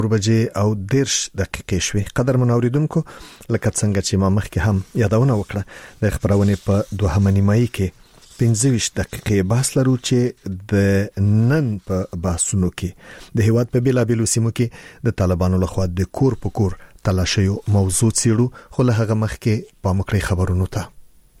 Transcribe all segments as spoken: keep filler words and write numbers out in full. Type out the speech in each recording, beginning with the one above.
بجې او دیرش دقیقې شوي. قدر منوریدونکو لکه څنګه چې ما مخکې هم یادونه وکړه د خبرونه په دوهمه نیمایي کې پنځه ویشت دقیقې بحث لرو چې د نن په بحثونو کې د هیواد په بیلابیلو سیمو کې د طالبانو لخوا د کور په کور تلاشیو موضوع څیړو، خو له هغه مخکې په مکړې خبرونو ته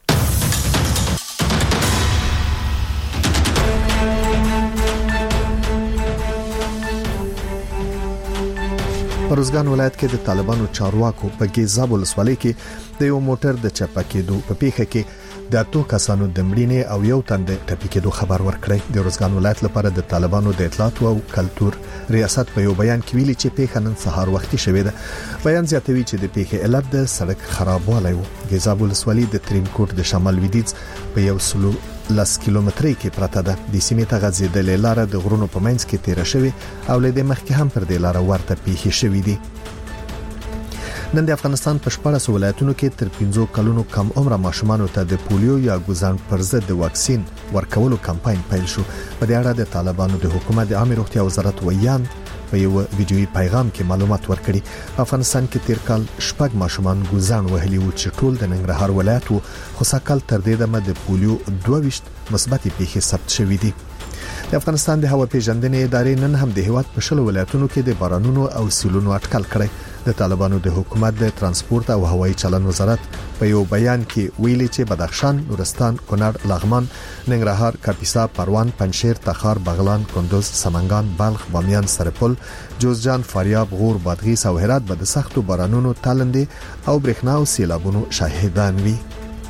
روزګان ولایت کې د طالبانو چارواکو په ګیزاب ولسوالۍ کې د یو موټر د چپه کېدو په پیښه کې د اتو کسانو د مړینې او یو تن د ټپي کېدو خبر ورکړی. د روزګان ولایت لپاره د طالبانو د اطلاعات او کلتور ریاست په یو بیان کې ویلي چې پیښه نن سهار وختي شوې ده. بیان زیاتوي چې د پیښې علت د سړک خرابوالی و. ګیزاب ولسوالۍ د ترینکوټ د شمال لویدیځ په یو سلو لس کیلومترۍ کې پراته ده. د سیمې ته غځېدلې لار د غرونو په منځ کې تیر شوی او له دې مخکې هم پر دې لار ورته پیښې شوې دي. نن د افغانستان په شپږ ولایتونو کې تر پنځه کلونو کم عمره ماشومان ته د پولیو یا ګوزان پر ضد د واکسین ورکولو کمپاین پیل شو. په دې اړه د طالبانو د حکومت د عامه روغتیا وزارت ویان په یو ویډیوي پیغام کې معلومات ورکړي. په افغانستان کې تیر کال شپږ ماشومان ګوزان وهلي و چې ټول د ننګرهار ولایت وو، خو سکهال تر دې دمه د پولیو دوه ویشت مثبت پیښې ثبت شوې دي. د افغانستان د هوا پیژندنې ادارې نن هم د هیواد په شلو ولایتونو کې د بارانونو او سیلونو اټکل کړی. د طالبانو د حکومت د ترانسپورت او هوایي چلن وزارت په یو بیان کې ویلي چې بدخشان، نورستان، کونړ، لغمان، ننګرهار، کاپیسا، پروان، پنجشیر، تخار، بغلان، کندوز، سمنګان، بلخ، بامیان، سرپل، جوزجان، فاریاب، غور، بادغیس او هرات به د سختو بارانونو، تالندې او برېښنا او سیلابونو شاهدان وي.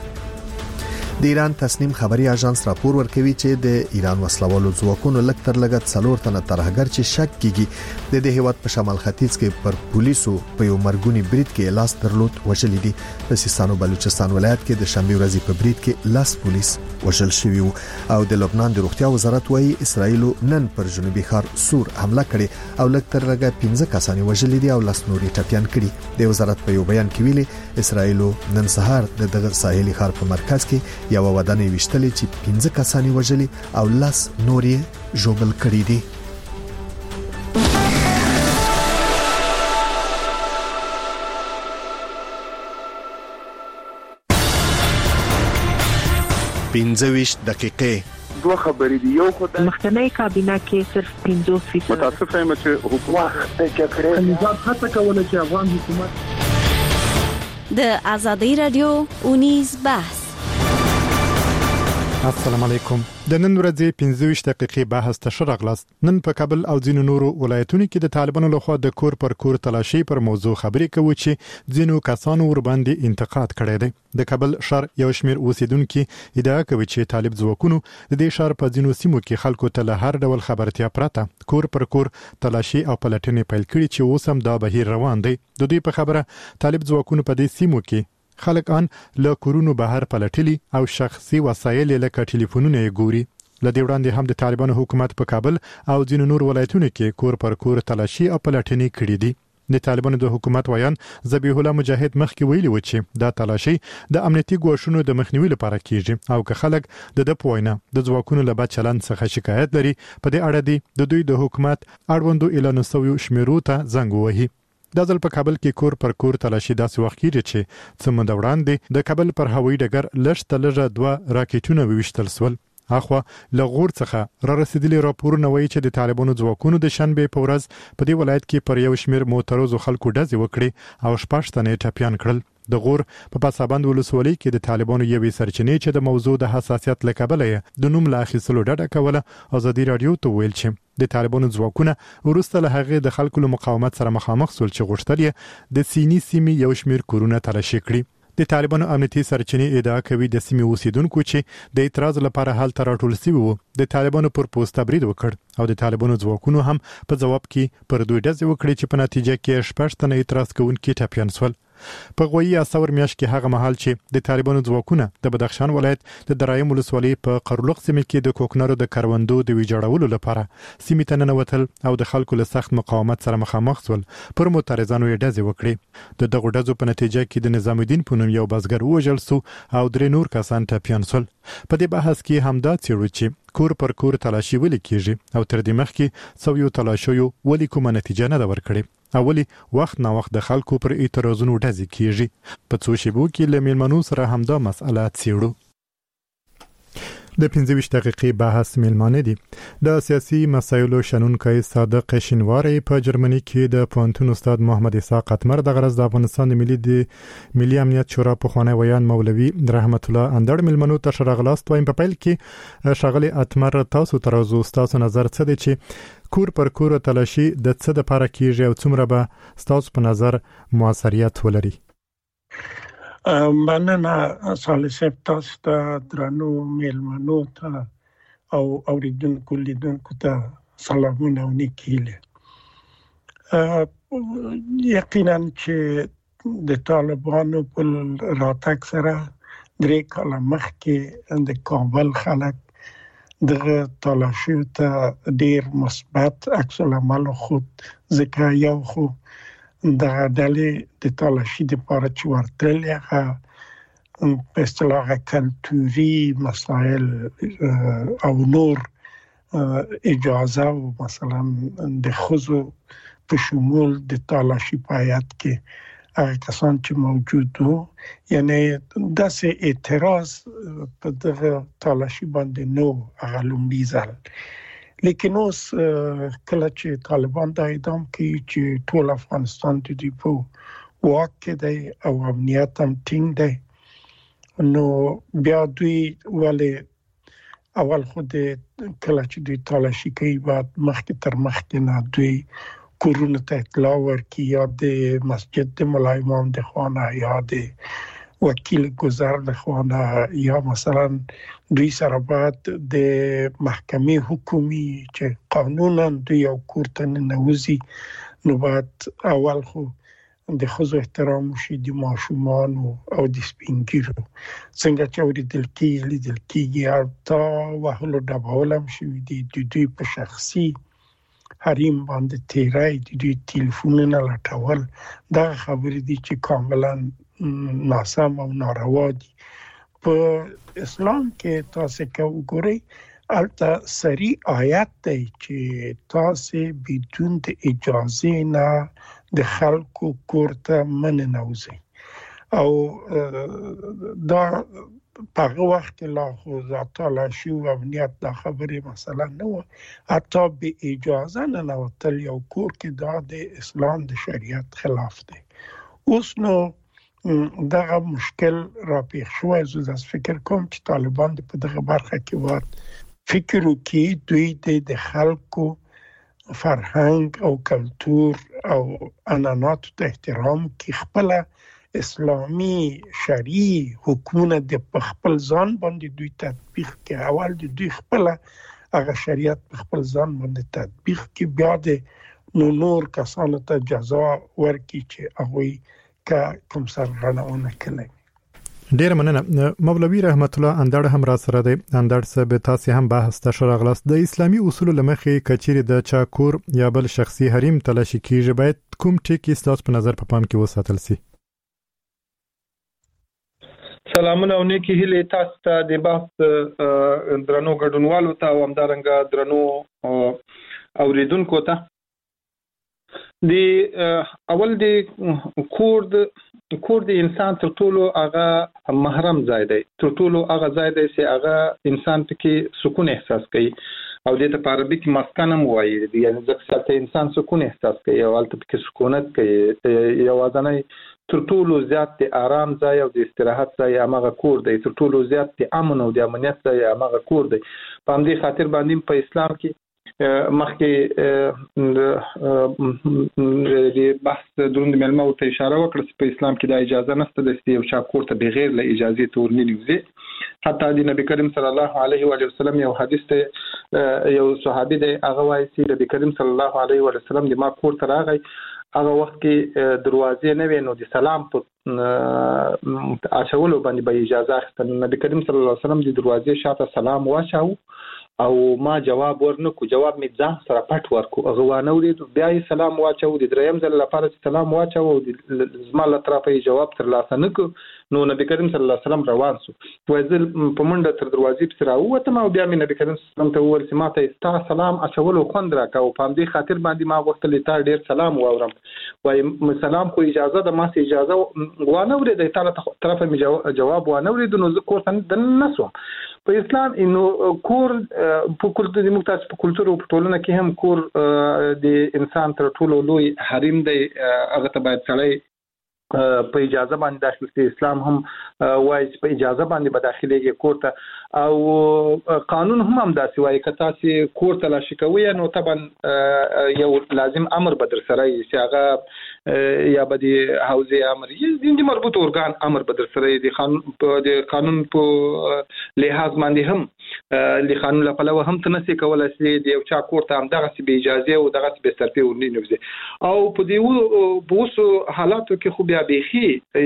د ایران تصنیم خبري اژانس راپور ورکوي چې د ایران وسلوالو ځواکونو لږ تر لږه څلور تنه ترهګر چې شک کیږي د دې هیواد په شمال ختیځ کې پر پولیسو په یو مرګونی برید کې لاس درلود وژل دي. په سیستان او بلوچستان ولایت کې د شنبه ورځې په برید کې لاس پولیس وژل شوی او د لبنان د روغتیا وزارت وايي اسرائیل نن پر جنوبي ښار سور حمله کړې او لږ تر لږه پنځه کسان وژل دي او لاس نوري ټپيان کړي. د وزارت په یو بیان کې ویلي اسرائیل نن سهار د دغه ساحلي ښار په مرکز کې یو ودانې وشتلې چې پنځه کسان وژلي او لاس نوري جوبل کړي دي. پنځه ویشت دقیقې دوه خبرې دي. یو خدای مخکنی کابینه کې صرف پنځوس فیصد متاسف یم چې حکومت ته کړی نظام هڅه کوله چې افغان حکومت د آزادۍ رادیو اونیز بحث. السلام علیکم. د نن ورځې پنځه ویشت دقیقې بحث ته شرغلاست. نن په کابل او ځینو نورو ولایتونو کې د طالبانو لخوا د کور پر کور تلاشي پر موضوع خبرې کوي چې ځینو کسانو ور باندې انتقاد کړی دی. د کابل شهر یو شمېر اوسیدونکو ادعا کوي چې طالب ځواکونو د دې شهر په ځینو سیمو کې خلکو ته له هر ډول خبرتیا پرته کور پر کور تلاشي او پلټنې پیل کړي چې اوس هم دا بهیر روان دی. د دې په خبره طالب ځواکونو په دې سیمو کې خلک ان له کورونو بهر پلټلي او شخصي وسایل لکه ټلیفونونه ګوري. لدې وړاندې هم د طالبانو حکومت په کابل او ځینو نور ولایتونو کې کور پر کور تلاشي او پلټنې کړې دي. د طالبانو د حکومت ویان ذبیح الله مجاهد مخکې ویلي و چې دا تلاشي د امنیتي ګواښونو د مخنیوي لپاره کیږي او که خلک د د پوینه د ځواکونو له بد چلند څخه شکایت لري په دې اړه دی د دوی د حکومت اړوندو اعلان شوی شمیرو ته زنګ وهي. د ځل په کابل کې کور پر کور تلاشي داسې وخت کېږي چې څه مده وړاندې د کابل پر هوایي ډګر لږ ته لږه دوه راکټونه وویشتل سول. اخوا لغور څخه را رسیدلي راپورونه وایي چې د طالبانو ځواکونو د شنبه په ورځ په دې ولایت کې پر یو شمېر موتروزو خلکو ډزې وکړي او شپږ تنه ټپيان کړل. د غور په پاسابند ولسوالۍ کې د طالبانو یوې سرچینې چې د موضوع د حساسیت له کبله د نوم لا اخیستلو ډډه کوله ازادي رادیو ته ویل چې د طالبانو ځواکونه ورسته له هغه د خلکو له مقاومت سره مخامخ سول چې غوښتل یې د سینی سیمې یو شمېر کورونه تلاشي کړي. د طالبانو امنیتي سرچینې ادعا کوي د سیمې اوسیدونکو چې د اعتراض لپاره حل تر راټول شوی وو د طالبانو پر پوسټ برید وکړ او د طالبانو ځواکونو هم په جواب کې پر دوی ډزې وکړي چې په نتیجه کې شپږ تنه اعتراض کوونکي ټپيان سول. په غوي اسور میاش کې هغه محل چې د طالبانو ځواکونه د بدخشان ولایت د درایم ولسوالۍ په قرلوق سیمه کې د کوکنارو د کروندو د ویجاړولو لپاره سیمه ته ننوتل او د خلکو له سخت مقاومت سره مخامخ شول. پر معترضانو یې ډزې وکړي. د دغه ډزو په نتیجه کې د نظام الدین په نوم یو بزګر وژل شو او درې نور کسان ټپيان شول. په دې بحث کې همدا څېړو چې کور پر کور تلاشي ولې کیږي او تر دې مخکې سویو تلاشیو ولې کومه نتیجه نه ده ورکړې. اولی وخت نا وخت د خلکو پر اعتراضونو ډزې کیږي. په څو شیبو کې له میلمنو سره همدا مسأله څیړو. د پنځه ویشت دقیقې بحث میلمانه دي. د سیاسي مسایلو شنونکی صادق شینواری په جرمني کې د پوهنتون استاد محمد اسحاق اتمر د غرض د افغانستان د ملي د ملي امنیت شورا په خوانی ویان مولوي رحمت الله اندړ میلمنو ته شرغلاست وایم. په پیل کې شغله اتمر تاسو ترازو تاسو نظر څه دی چې کور پر کور تلاشي د څه د پاره کیږي او څومره به تاسو په نظر موثریت ولري؟ مننه صالح صاحب، تاسو ته درنو میلمنو ته او اوریدونکو لیدونکو ته سلامونه او نیکې هیلې. یقینا چې د طالبانو په راتګ سره درې کاله مخکې د کابل خلک دغه تلاشي ته ډیر مثبت عکس العمل خود ځکه یو خو د ډلې د تلاشي د پاره چې ورتل هغه په اصطلاح کلتوري مسائل او نور اجازه او مثلا د خزو په شمول د تلاشي پایت کې هغه کسان چې موجود وو، یعنی داسې اعتراض په دغه تلاشي باندې نو هغه لومړي ځل. لیکن اوس کله چې طالبان دا اعلان کوي چې ټول افغانستان د دوی په واک کې دی او امنیت هم ټینګ دی، نو بیا دوی ولې اول خو د کله چې دوی تلاشي کوي بعد مخکې تر مخکې نه دوی کورونه ته اطلاع ورکړي، یا د مسجد د ملا امام د خانه یا د وکیل گذر د خانه، یا مثلا دوی سره باید د محکمې حکومي چې قانونا دوی یو کور ته ننوځي، نو باید اول خو د ښځو احترام وشي، د ماشومانو او د سپینګیرو څنګه چې اورېدل کېږي لیدل کېږي، حتی وهلو ډبول هم شوي دي، د دوی په شخصي حریم باندې تیری، د دوی تلیفونونه لټول. دغه خبرې دي چې کاملا ناسم او ناروا دي. په اسلام کې تاسو که وګورئ البته صریح آیت دی چې تاسو بدون د اجازه نه د خلکو کور ته مننوځئ، او دا په هغه وخت کې لا خو تلاشي او امنیت دا خبرې مثلا نه و، حتی به اجازه ننوتل یو کور کې دا د اسلام د شریعت خلاف دی. اوس نو دغه مشکل را پیښ شوی، زه داسې فکر کوم چې طالبان په دغه برخه کې باید فکر وکړي، دوی د خلکو فرهنګ او کلتور او عنعناتو ته احترام کې خپل اسلامي شرعي حکومت د خپل ځان باندې دوی تطبیق کې، اول د دوی خپل هغه شریعت خپل ځان باندې تطبیق کې، بیا د نور کسانو ته جزا ورکړي چې هغه که کوم سرغړونه کړي. ډیر مننه. مولوي رحمت الله اندړ هم را سره دی. اندړ صاحب تاسو هم بحث ته شرغلاست. د اسلامي اصول لمخې کچېره د چاکور یا بل شخصي حریم تلاشي کیږي، باید کوم ټکی ستاسو په نظر په پام کې وساتل سي؟ سلامونه او نیکی هیله تاسو ته د بحث درنو ګډونوالو ته او همدارنګه درنو اوریدونکو ته. د اول د کور د کور د انسان تر ټولو هغه محرم ځای دی، تر ټولو هغه ځای دی چې هغه انسان پکې سکون احساس کوي، او د ته په عربي کې مسکن هم وایي، یعنی ځکه انسان سکون احساس کوي او هلته پکې سکونت کوي. یوازینی تر ټولو زیات د آرام ځای او د استراحت ځای هغه کور دی، تر ټولو زیات د امن او د امنیت ځای هغه کور دی. په همدې خاطر باندې په اسلام کې مخکې د بحث دروند ملمه ته اشاره وکړه چې په اسلام کې د اجازه نشته د یو چا کور ته بغیر له اجازه تور نه نیوځي. حتی د نبی کریم صلی الله علیه و وسلم یو حدیث ته یو صحابي دی هغه وایي چې نبی کریم صلی الله علیه و وسلم د ما کور ته راغی، هغه وخت کې دروازې نه وې، نو د سلام په اچولو باندې به اجازه اخیستل. نبی کریم صلی الله علیه وسلم د دروازې شاته سلام واچاو او ما جواب ورنکو جواب می ځان سره پټ ورکو هغه وانه ورید بیا یې سلام واچو د دریم ځل لپاره سلام واچو زما له طرفه جواب تر لاسه نکو نو نبی کریم صلی الله علیه وسلم روان سو وایزل په منډه تر دروازې پر راوته ما بیا مې نبی کریم صلی الله علیه وسلم ته ورسې ماته استا سلام اچولو خوند راکاو په دې خاطر باندې ما وختلې تا ډیر سلام واورم وای سلام خو اجازه ده ما سي اجازه وانه ورید ته طرفه می جواب وانه ورید نو زه کور ته د نسو په اسلام انه کور په کلتور د مختلف په کلتور او په ټولنه کې هم کور د انسان تر ټولو لوی حریم دی هغه ته باید سړی په اجازه باندې داخل شي اسلام هم وایي چې په اجازه باندې به داخليږي کور ته او قانون هم هم داسې وایي که تاسو کور ته لاشي کوئ نو طبعا یو لازم امر به در سره یي چې هغه یا به د حوزه امر یي د مربوط ارګان امر به در سره د قانون د قانون په لحاظ باندې هم د قانون له پلوه هم تنسي کولای شي د یو چا کور ته هم دغه به اجازه او دغه به سرپی ورنی نوځي او په دې بوسو حالاتو کې خو بیا بيخي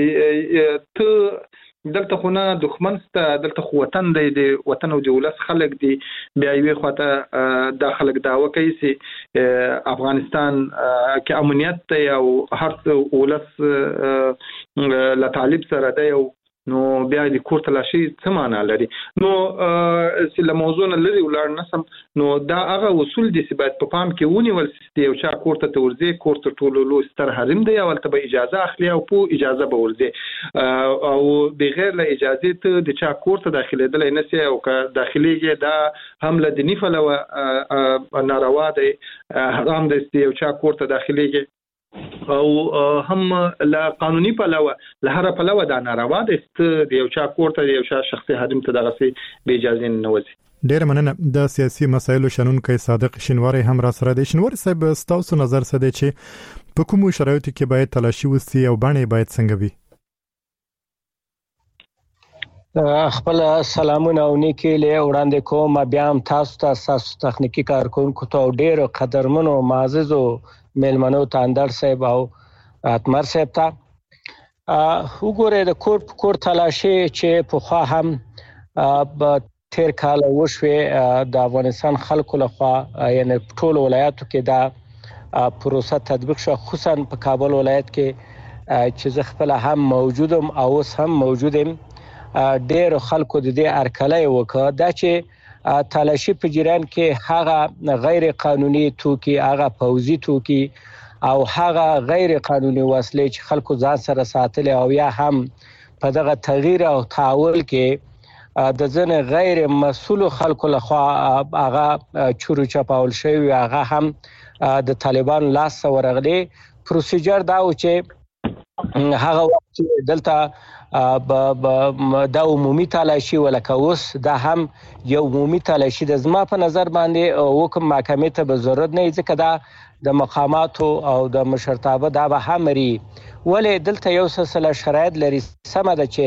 ته دلته خو نه دښمن ست دلته خو وطن دی د وطن او د ولس خلک دی بیا یې خواته د خلک داوا کوي چې افغانستان کې امنیت ته او هر ولس له طالب سره دی او نو بیا د کور تلاشي څه معنا لري نو چې له موضوع نه لري ولر نسم نو دا هغه اصول دي چې باید په پام کې ونیول شي یو چا کور ته ورځي کور ته ټولو لو ستر حریم دی او ته به اجازه اخلي او په اجازه به ورځي او بغیر له اجازه ته د چا کور ته داخليدل نه سي او که داخليږي دا حمله د نفله ناروا دی حرام دی یو چا کور ته داخليږي او هم لا قانوني پلوه له هر پلوه دا ناروا ده د یو چا کور ته یو چا شخصي حریم ته دغه سي به اجازه نه وځي ډیر مننه د سیاسي مسایلو شنونکو صادق شینواری هم را سره د شینواری صاحب ستاسو نظر څه دی چې په کومو شرایطو کې باید تلاشي وسی او باندې باید څنګه وي خپل سلامونه او نیکی له وړاندې کوم بیا هم تاسو ته تاسو تخنیکی کارکونکو ته ډیر قدرمنو معززو میلمنو ته اندر صاحب او اتمر صاحب ته وګوره د کور کور تلاشي چې په خوا هم تیر کال وشوه د افغانستان خلکو لخوا یعنی ټول ولایتو کې دا پروسه تطبیق شو خصوصا په کابل ولایت کې چې زه خپل هم موجودم او اوس هم موجودم ډېر خلکو د دې ارکلای وکړه دا چې تلاشي په جریان کې هغه غیر قانوني توکي هغه پوزي توکي او هغه غیر قانوني وسلې چې خلکو ځان سره ساتل او یا هم په دغه تغییر او تحول کې د ځنه غیر مسؤل خلکو لخوا هغه چورو چپاول شوی هغه هم د طالبان لاس ورغلي پروسیجر دا و چې هغه وخت دلته د عمومي تلاشي ولکه اوس دا هم یو عمومي تلاشي د زما په نظر باندې حکم محکمې ته به ضرورت نه ځکه دا د مقاماتو او د مشرتابه دا به همري ولې دلته یو سلسله شرایط لري سم ده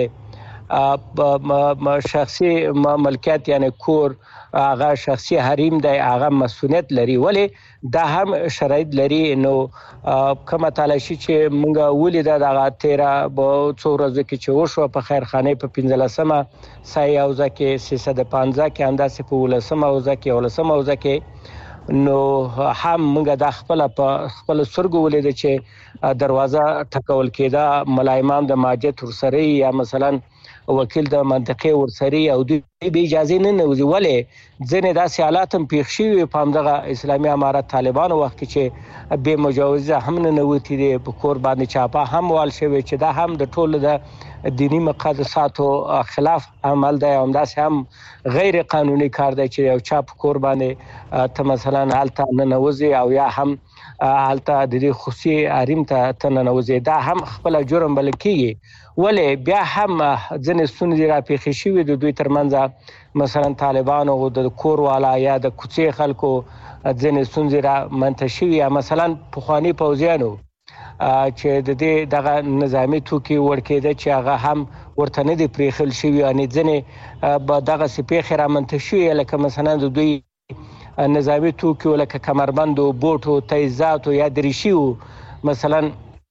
چې شخصي ملکیت یعنی کور هغه شخصي حریم دی هغه مسؤلیت لري ولې دا هم شرایط لري نو کومه تلاشي چې مونږ ولید دا تیرا به څو ورځې کې چې وشو په خیرخانه په پنځلسمه سای اوزه کې سیصد پنځه کې انداسې په ولسمه اوزه کې ولسمه اوزه کې نو هم مونږ د خپل په خپل سرګو ولید چې دروازه ټکول کېده ملایمان د ماجد ورسره یا مثلا وکیل د منطقې ورسري او د به اجازه نه نوځي ولې ځنه داسې حالات هم پیښ شوي په همدغه اسلامي امارات طالبانو وخت چې به مجوزه هم نه نوتی دي په کور باندې چاپه هم وال شوی چې دا هم د ټولو د دینی مقدساتو خلاف عمل دی هم داسې هم غیر قانوني کار دی چې یو چاپ کور باندې ته مثلا حالت نه نوځي او یا هم حالت د دې خصوصي حریم ته تنه نوځي دا هم خپل جرم بل کیږي ولې بیا هم ځنې ستونزې را پیښې شوي د دوی ترمنځ مثلا طالبانو د کور والا یا د کوڅې خلکو ځنې ستونزې را منتشر شوي یا مثلا پخواني پوځیانو چې د دې دغه نظامي توکي ورکېده چې هغه هم ورته نه دي پرېښل شوي یعنې ځنې به دغسې پیښې را منتشر شوي لکه مثلا د دوی نظامي توکي لکه کمربند و بوټ و تیزات و یا دریشي و مثلا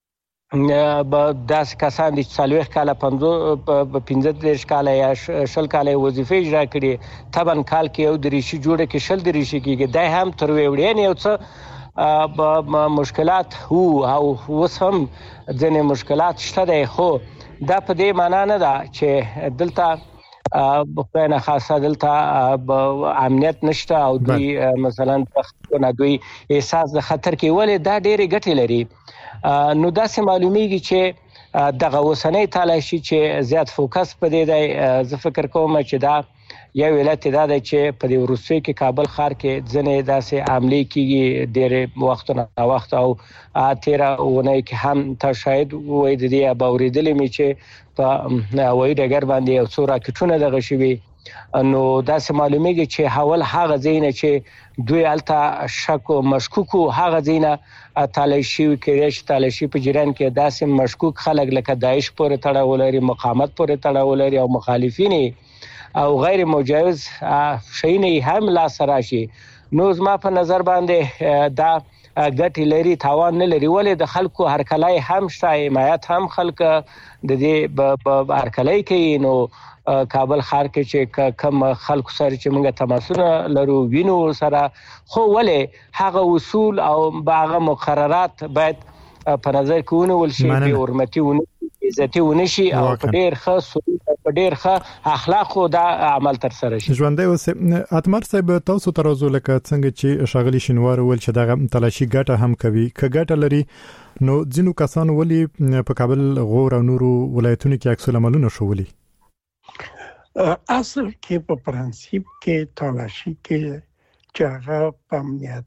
داس کسان د څلويخ کاله پنځه دیرش کاله یا شل کاله وظیفه اجرا کړي تبن کال کې یو دریشي جوړه کې شل دریشي کېږي دای هم تر وړین یو څه مشکلات هو او وسم ځنې مشکلات شته دی خو دا په دې معنی نه ده چې دلته بخنه خاصه دلته امنیت نشته او دوی مثلا نه دوی احساس د خطر کې ولې دا ډېری ګټې لري نو داسې معلومیږي چې دغه وسنۍ تلاشي چې زیات فوکس په دې دی زه فکر کوم چې دا یو ولایت دا دی چې په دې روسي کې کابل ښار کې ځنې داسې عملي کیږي ډېر وخت نه وخت او تیرا ونه کې هم تا شاید وې د دې باوریدلې می چې په وای دګر باندې او څو راکټونه دغه شوی نو داسې معلومیږي چې حواله هغه ځینې چې دوی الته شک او مشکوک هغه ځینې تلاشي کې چې تلاشي په جریان کې داسې مشکوک خلک لکه داعش پورې تړاو لري مقاومت پورې تړاو لري او مخالفین او غیر مجاز شینه هم لا سراشي نو زما په نظر باندې دا ګټي لري تاوان نه لري ولې د خلکو هرکلای هم شته حمایت هم خلک د دې هرکلای کوي نو کابل ښار کې چې کم خلکو سره چې موږ تماسونه لرو وینو سره خو ولې هغه اصول او هغه مقررات باید په نظر کې ونیول شي به حرمتي ونشي عزتي ونشي او په ډېر ښه په ډېر ښه اخلاق او د عمل تر سره شي ژوندۍ اوس اتمر صاحب تاسو ترازو لکه څنګه چې شاغلي شینوار ول چې دغه تلاشي ګټه هم کوي ک ګټه لري نو ځینو کسان ولي په کابل غور او نورو ولایتونو کې عکس العملونه شولي اصل کې په پرنسيپ کې تلاشي کې چې هغه په امنیت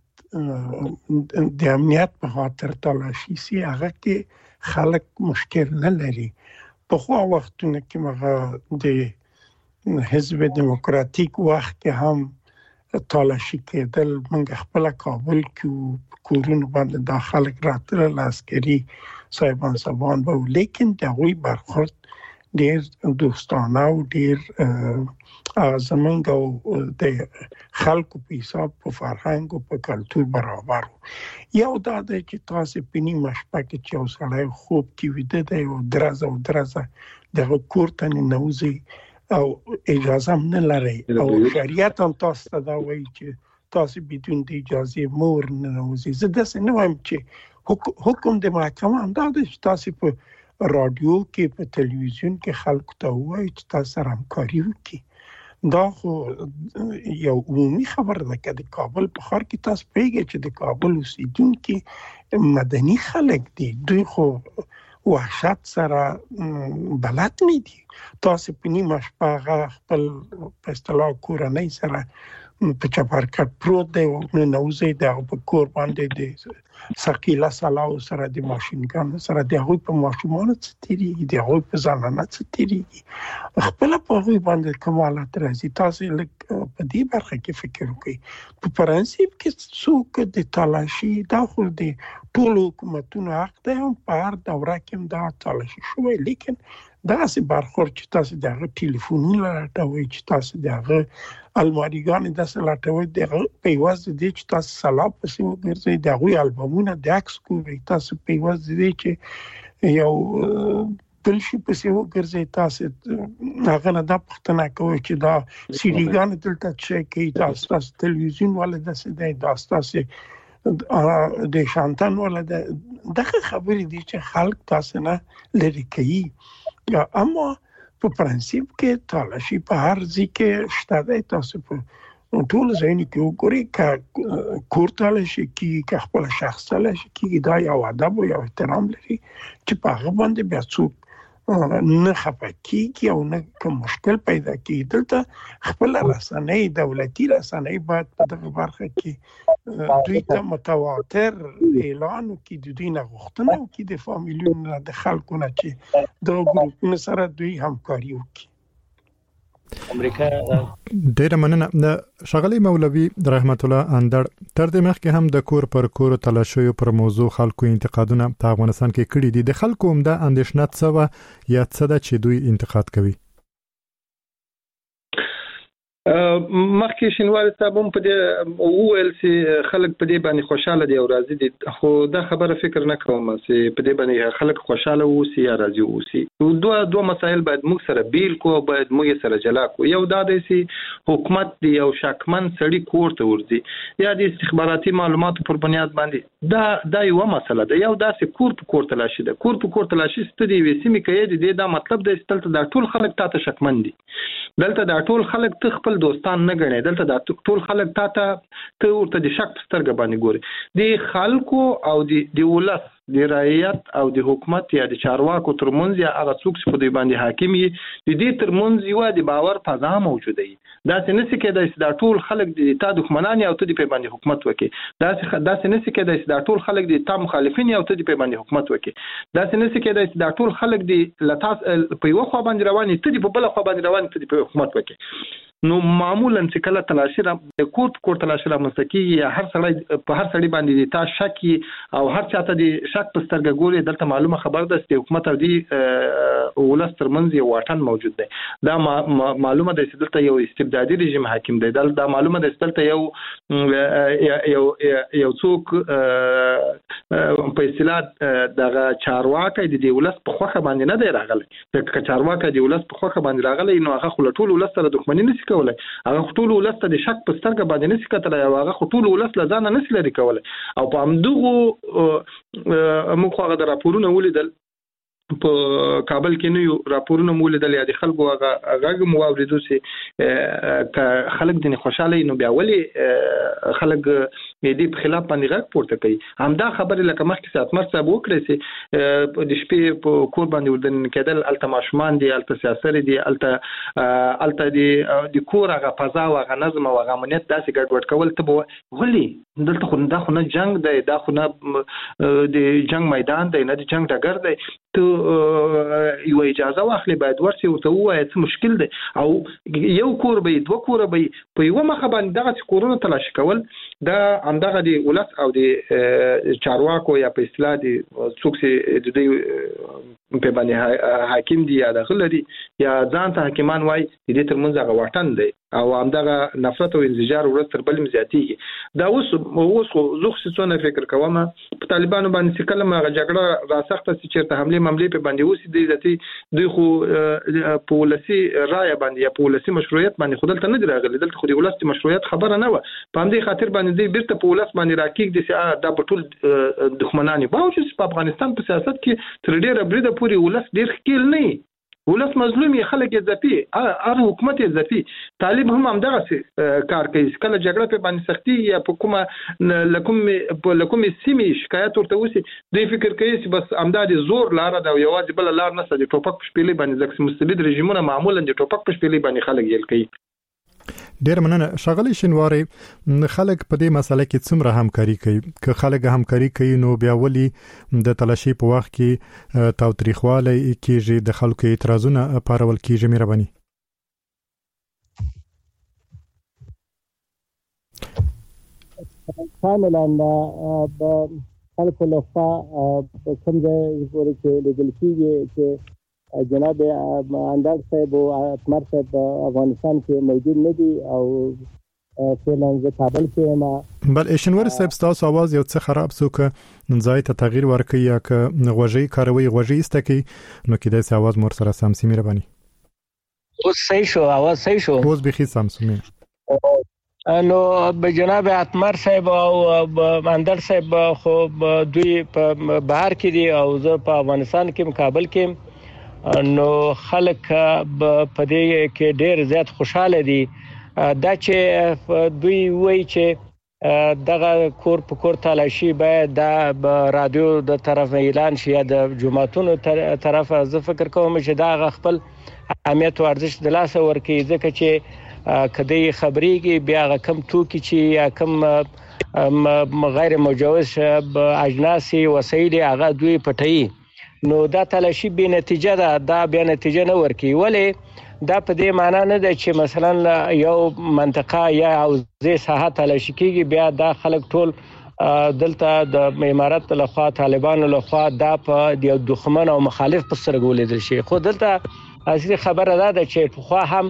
د امنیت په خاطر تلاشي سي هغه کې خلک مشکل نه لري په خو وختونه کې مغه د حزب دیموکراتیک وخت کې هم تلاشي کېدل موږ خپل کابل کې کورونه باندې داخله راتل عسکري صاحبان صاحبان به لیکن دغوی برخورد ډېر دوستانه او ډېر زمونږ او د خلکو په حساب په فرهنګ او په کلتور برابر یو دا د چې تاسو په نیمه شپه کې چې اوسړای خوب کې ویده دی او درازه او درازه د کورتن نوزي او اجازه نه لري او شریعت هم تاسو ته دا وایي چې تاسو بدون د اجازه مور نه نوزي زه د څه نه وایم چې حکم د محکمه هم دا چې تاسو په رادیو کې په ټلویزیون کې خلکو ته وایي چې تاسو سره همکاري وکړي دا خو یو عمومي خبره ده چې د کابل په ښار کې تاسو پیږئ چې د کابل اوسیدونکو مدني خلک دي دوی خو وحشت سره بلد نه دي تاسو په نیمه شپه خپل په اصطلاح کورنۍ سره په چپرکټ پروت دی او نوځي د په کور باندې د سقيله سلاو سره د ماشين ګان سره د هغوی په ماشومان ستېری د هغوی په ځانانه ستېری خپل په هغوی باندې کمالات راځي تاسو په دې برخه کې فکر وکړئ په پرنسيپ کې څوک د تلاشي داخل دي ټول حکومتونو حق دی هم په هر دوره کې دا تلاشي شوی لیکن دا سي برخورد چې تاسو دغه ټلیفونونه راټوي چې تاسو دغه الماریګان د سلاټوي دغه پیواز دي چې تاسو سلام پسې وګرځي دغه البومونه د عکس کوي تاسو پیواز دي چې یو بل شي پسې وګرځي تاسو هغه نه د پښتنه کوي چې دا سیډیګان دلته چې کوي تاسو تلویزیون ولې د سده د تاسو د شانتان ولا دغه خبرې دي چې خلک تاسو نه لري کوي یا اما په پرنسيپ کې تلاشي په هر ځای کې شته دی تاسو په ټول ځای کې وګورئ چې کور تلاشي کې که خپل شخص تلاشي کې دا یو ادب او یو احترام لري چې په هغه باندې بیا څوک نه خپه کیږي او نه کوم مشکل پیدا کیږي دلته خپل رسنۍ دولتي رسنۍ باید په دغه برخه کې دوی ته متواتر اعلان وکړي د دوی نه غوښتنه وکړي د فامیلیونو د خلکو نه چې د ګروپونو سره دوی همکاري وکړي امریکا ډیره مننه شغلی مولوي رحمت الله اندړ تر دې مخکې هم د کور پر کور تلاشیو پر موضوع خلکو انتقادونه په افغانستان کې کړي دي د خلکو هم د اندېښنه څه و یا څه د چې دوی انتقاد کوي مخکې شینواری صاحب هم په دې وویل چې خلک په دې باندې خوشاله دي او راضي دي، خو دا خبره فکر نه کوم چې په دې باندې خلک خوشاله اوسي یا راضي اوسي. دوه دوه مسایل باید موږ سره بیل کو، باید موږ سره جلا کو. یو دا دی چې حکومت دی یو شکمن سړی کور ته ورځي یا د استخباراتي معلوماتو پر بنیاد باندې، دا دا یو مسله ده. یو داسې کور په کور تلاشي ده، کور په کور تلاشي ستدي وسیمې کوي دي. دا مطلب دی چې دلته دا ټول خلک تاسو شکمن دي، دلته دا ټول خلک ته خپل دوستان نه غني، دلته دا ټول خلک تاسو ته ورته د شک په سترګه باندې ګوري. د خلکو او د د ولس د رعیت او د حکومت یا د چارواکو ترمنځ یا هغه څوک چې په دې باندې حاکم وي د دې ترمنځ یو د باور فضا موجوده وي. دا څنګه چې کېدای چې دا ټول خلک د تا دښمنان او ته د په باندې حکومت وکړي، دا دا څنګه چې کېدای چې دا ټول خلک د تا مخالفین او ته د په باندې حکومت وکړي، دا څنګه چې کېدای چې دا ټول خلک د لتاس په یو خوا باندې رواني ته د په بل خوا باندې رواني ته د په حکومت وکړي. نو معمولا چې کله تلاشي را د کوټ کوټ تلاشي را مستقي یا هر سړی په هر سړی باندې تا شکی او هر چاته د شک په سترګه ګوري، دلته معلومه خبر ده چې حکومت او دی ولس ترمنځ یو واټن موجود دی. دا معلومه ده چې دلته یو استبدادي رژیم حاکم دی، دا معلومه ده چې دلته یو یو یو څوک په اصطلاح دغه چارواکي د دی ولس په خوخه باندې نه دی راغلی. د چارواکي د ولس په خوخه باندې راغلی نو هغه خپل ټول ولس سره دښمنی نشي کولای، هغه ټول ولس ته د شک په سترګه باندې نشي کتلای، هغه ټول ولس له ځانه نشي لري کولای. او په همدغه موږ هغه د راپورونو ولیدل په کابل کې نو راپورونه مولیدل یا د خلکو هغه هغه مو اوریدو چې ک خلک د خوشاله نو بیا ولی خلک دې په خلاف باندې غږ پورته کوي. همدا خبره لکه مخکې ساتمر صاحب وکړي چې د شپې په کور باندې ودن کېدل، الته ماشومان دي، الته سیاست دي، الته الته د کور هغه فضا او هغه نظم او هغه امنیت داسې ګډوډ کول ته ولی دلته خو دا خو نه جنگ دی، دا خو نه د جنگ میدان دی، نه د جنگ ډګر دی. ته یو اجازه واخلي باید ورسي او ته وایي څه مشکل دی. او یو کور به دوه کور به په یو مخه باندې دغه کورونه تلاشي کول، دا همدغه د ولس او د چارواکو یا په اصطلاح د څوک چې د دې په باندې حاکم دي یا دغه لري یا ځان ته حاکمان وایي د دې ترمنځ هغه واټن دی او همدغه نفرت او انزجار ورځ تر بل زیاتېږي. دا اوس اوس خو زه خو څونه فکر کوم په طالبانو باندې چې کله هغه جګړه راسخته چې چیرته حمله مملې په باندې اوسې دی ذاتي دوی خو په ولسي رایه باندې یا په ولسي مشروعیت باندې خو دلته نه دی راغلی، دلته خو د ولسي مشروعیت خبره نه وه. په همدې خاطر باندې دوی بیرته په ولس باندې راکېږدي چې دا به ټول دښمنان وي. باوجود په افغانستان په سیاست کې تر ډېره بریده پورې ولس ډېر ښکیل نه وي، ولس مظلوم یې، خلک یې ځپي، هر حکومت یې ځپي. طالب هم همدغه کار کوي، کله جګړه په باندې سختي یا په کومه لکم په لکم سیمې شکایت ورته وسی دوی فکر کوي چې بس همدغه زور لار ده او یوازې بل لار نه سده ټوپک په شپېلې باندې ځکه مستبد رژیمونه معمولا د ټوپک په شپېلې باندې خلک یې کوي. ډیر مننه ښاغلی شینواری. خلک په دې مسله کې څومره همکاري کوي؟ که خلک همکاري کوي نو بیا ولي د تلاشي په وخت کې تاوتریخوالی کېږي، د خلکو اعتراضونه پارول کېږي؟ مهرباني. کاملا د خلکو لخوا کوم ځای پورې چې لیدل کېږي چې جناب انداز صاحب او اتمر صاحب افغانستان کې موجود نه دي او فعلا زه کابل کې ما بل شینواری صاحب تاسو आवाज یو څه خراب سو که ځای ته تغییر ورکړي یا که غوږی کاروي غوږی استکی نو کې د आवाज مور سره سم سي. مهرباني. اوس صحیح شو، आवाज صحیح شو، اوس به خي سم سمي. نو جناب اتمر صاحب او اندر صاحب خو دوی په بهر کې دي او زه په افغانستان کې کابل کې، نو خلک په دې کې ډېر زیات خوشاله دي. دا چې دوی وایي چې دغه کور په کور تلاشي باید د رادیو د طرف اعلان شي یا د جماعتونو طرف، زه فکر کوم چې دا خپل اهمیت او ارزښت د لاسه ورکړي، ځکه چې کدی خبرېږي بیا کم توکي چې یا کم غیر مجوز اجناسي وسایل هغه دوی پټوي، نو دا تلاشي به نتیجه ده، دا به نتیجه نه ورکي. ولی دا په دې معنی نه ده چې مثلا یو منطقه یا حوزه ساحه تلاشي کیږي بیا دا خلک ټول دلته د امارات له خوا طالبانو له خوا دا په یو دښمن او مخالف په سترګو لیدل شي. خو دلته اصلي خبره ده چې خو هم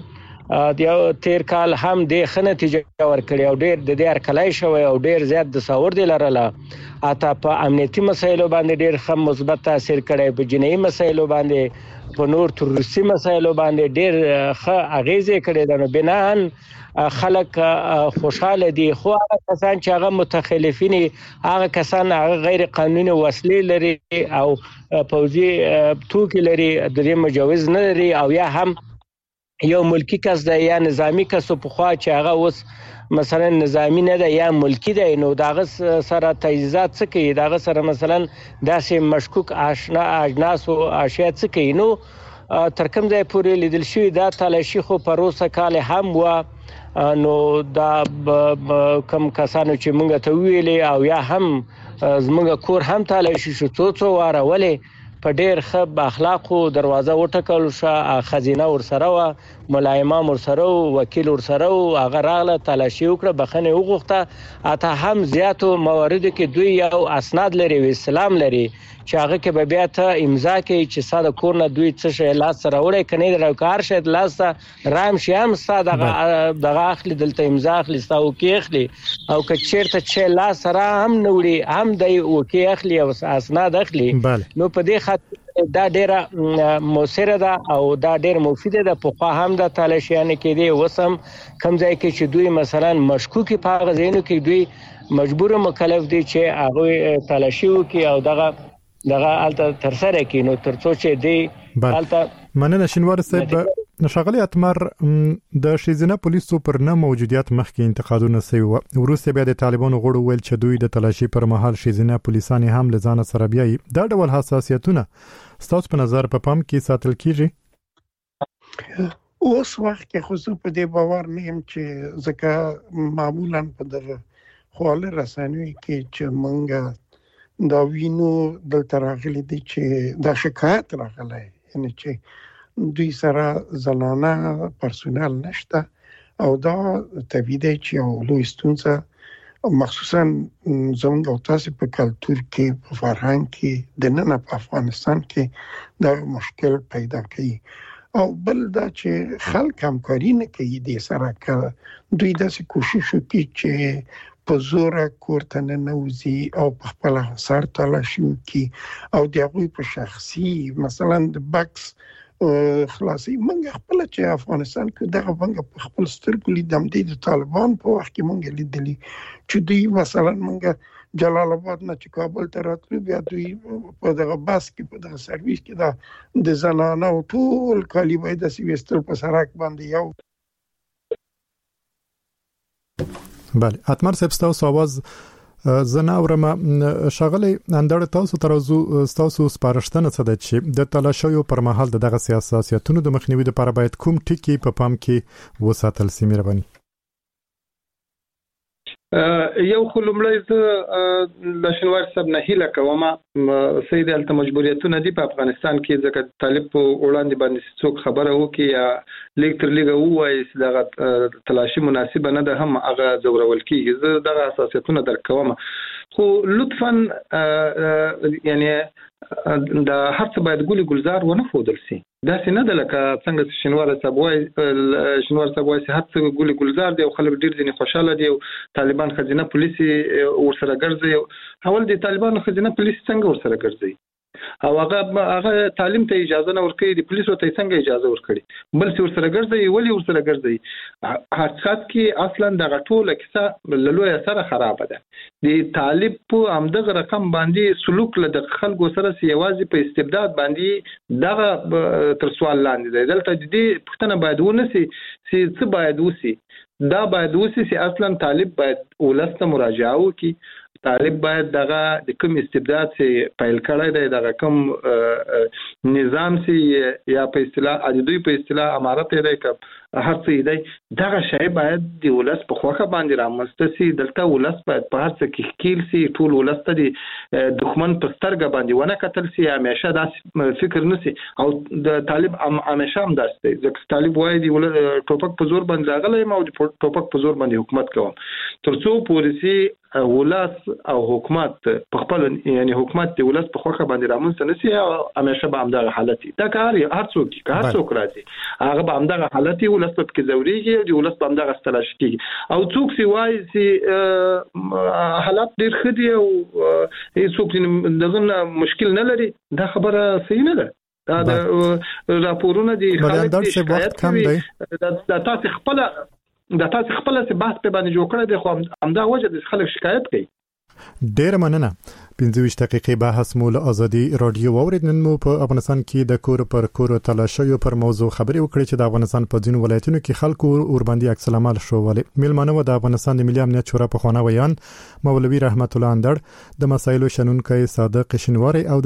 د تیر کال هم د ښه نتیجه ورکړې او ډېر د دې هرکلی شوی او ډېر زیات دساور دی لرله. حتی په امنیتي مسایلو باندې ډېر ښه مثبت تاثیر کړی، په جنایي مسایلو باندې، په نور تروریستي مسایلو باندې ډېر ښه اغیزې کړې ده. نو بناهن خلک خوشاله دي. خو هغه کسان چې هغه متخلفین، هغه کسان هغه غیر قانوني وسلې لري او پوځي توکي لري، د دې مجوز نه لري، او یا هم یو ملکی کس دی یا نظامی کس په خوا چې هغه اوس مثلا نظامی نه ده یا ملکی دی، نو داغه سره تجهیزات څه کوي، داغه سره مثلا داسې مشکوک آشنا اجناس او اشیاء څه کوي. نو تر کوم ځای پورې لیدل شوی دا تلاشي خو پروسه کال هم و. نو دا کم کسانو چې مونږ ته ویلې او یا هم زمونږ کور هم تلاشي شو څو څو واره، ولې په ډېر ښه اخلاقو دروازه وټکل شوه، خزینه ورسره وه، ملا امام ورسره و، وکیل ورسره و، هغه راغله تلاشي وکړه، بخښنه وغوښته. حتی هم زیاتو مواردو کې دوی یو اسناد لري او اسلام لري چې هغه کې به بیا ته امضا کوي چې ستا د کور نه دوی څه شی لاسته راوړی، که نه دې هر شی لاسته رام شي هم ستا دغه اخلي، دلته امضا اخلي، ستا اوکې اخلي، او که چېرته چې لاسته را هم نه وړي هم دی اوکې اخلي او اسناد اخلي. نو په دې خاطر دا ډېره مؤثره ده او دا ډېر مفیده ده. پخوا هم دا تلاشیانې کېدې، اوس هم کوم ځای کې چې دوی مثلا مشکوکي په هغه ځایونو کې دوی مجبور مکلف دي چې هغوی تلاشي وکړي او دغه دغه الته تر سره کې، نو تر څو چې دی الته مننه شینوار صاحب. ښاغلی اتمر، د ښځینه پولیسو پر نه موجودیت مخکې انتقادونه سوي وو، وروسته بیا د طالبانو غړو ویل چې دوی د تلاشي پر مهال ښځینه پولیسان هم له ځانه سره بیایي. دا ډول حساسیتونه ستاسو په نظر په پام کې ساتل کیږي؟ اوس وخت کې خو زه په دې باور نه یم چې ځکه معمولا په دغه خواله رسنیو کې چې مونږ دا وینو دلته راغلي دي چې دا شکایت راغلی، یعنی چې دوی سره زنانه پرسونل نشته او دا طبیعي دی چې یو لوی ستونزه مخصوصا زموږ او تاسو په کلتور کې، په فرهنګ کې، دننه په افغانستان کې دا مشکل پیدا کوي. او بل دا چې خلک همکاري نه کوي دې سره، که دوی داسې کوشش وکړي چې په زوره کور ته ننوځي او په خپله سر تلاشي وکړي او د هغوی په شخصي مثلا د بکس خلاصي. موږ خپله چې افغانستان کې دغه موږ په خپل سترګو لیدم، د طالبان په وخت کې موږ لیدلي چې دوی مثلا موږ جلال آباد نه چې کابل ته راتلو، بیا دوی په دغه بس کې، په دغه سرویس کې دا د زنانو ټول کالي باید داسې ویستل په سړک باندې. یو بله، اتمر صاحب ستاسو आवाज زه نه اورم. ښاغلی اندړ، تاسو ترازو ستاسو سپارښتنه څه ده چې د تلاشیو پر مهال د دغه سیاسیاتونو د مخنیوي لپاره باید کوم ټکي په پام کې وساتل سي؟ مهرباني. یو خو لومړی زه د شینوار صاحب نه هیله کوم سید الته مجبوریتونه دي په افغانستان کې، ځکه طالب په وړاندې باندې څوک خبره وکړي یا لیک تر لیکه ووایي چې دغه تلاشي مناسبه نه ده، هم هغه ځورول کېږي. زه دغه حساسیتونه درک کوم، خو لطفا یعنی د هر څه باید ګولي ګلزار ونه ښودل سي. داسې نه ده لکه څنګه شینوار صاحب وایي شینوار صاحب وایي هر څه ګولي ګلزار دی او خلک ډېر ځینې خوشحاله دي او طالبان خزینه پولیس ورسره ګرځي. اول د طالبانو خزینه پولیس څنګه ورسره ګرځي او هغه هغه تعلیم ته اجازه نه ورکړي، د پولیسو ته څنګه اجازه ورکړي، بل څه ورسره ګرځي، ولې ورسره ګرځي؟ حقیقت کې اصلا دغه ټوله کیسه له لویه سره خرابه ده. د طالب په همدغه رقم باندې سلوک له د خلکو سره یوازې په استبداد باندې دغه تر سوال لاندې دی. دلته د دې پوښتنه باید ونسي چې څه باید وسي، دا باید وسي چې اصلا طالب باید ولس ته مراجعه وکړي، طالب باید دغه د کوم استبداد چې پیل کړی دی، دغه کوم نظام چې یا په اصطلاح د دوی په اصطلاح امارت دی که هر څه دی، دغه شی باید د ولس په خوښه باندې رامنځته سي. دلته ولس باید په هر څه کې ښکیل سي، ټول ولس ته د دښمن په سترګه باندې ونه کتل سي، همیشه داسې فکر نه سي. او د طالب همیشه هم داسې دی، ځکه طالب وایي د ټوپک په زور باندې راغلی یم او د ټوپک په زور باندې حکومت کوم ترڅو پولیسي ولس او حکومت په خپل یعنی حکومت د ولس په خوخه باندې رامنځته نشي او همیشه به همدغه حالت دا کار هر څوک که هر څوک راځي هغه به همدغه حالت ولس په کې زوريږي او د ولس په همدغه ستلاش کیږي او څوک سی وایي چې حالت ډیر خدي او هیڅوک دغه مشکل نه لري دا خبره صحیح نه ده دا د راپورونه دي خلک د شکایت کوي د تاسو خپل د تاسو خپل څه بحث په باندې جوړ کړی دی خو همدا وجه د خلک شکایت کوي ډیر مننه پنځه ویشت دقیقې بحث مو له ازادي رادیو اوریدل نو په افغانستان کې د کور پر کور تلاشیو پر موضوع خبري وکړي چې د افغانستان په ځینو ولایتونو کې خلکو اور باندې عکس العمل شوولې میلمانه د افغانستان د ملي امنیت شورا په خوانه ویان مولوي رحمت الله اندړ د مسایلو شنونکو صادق شینواری او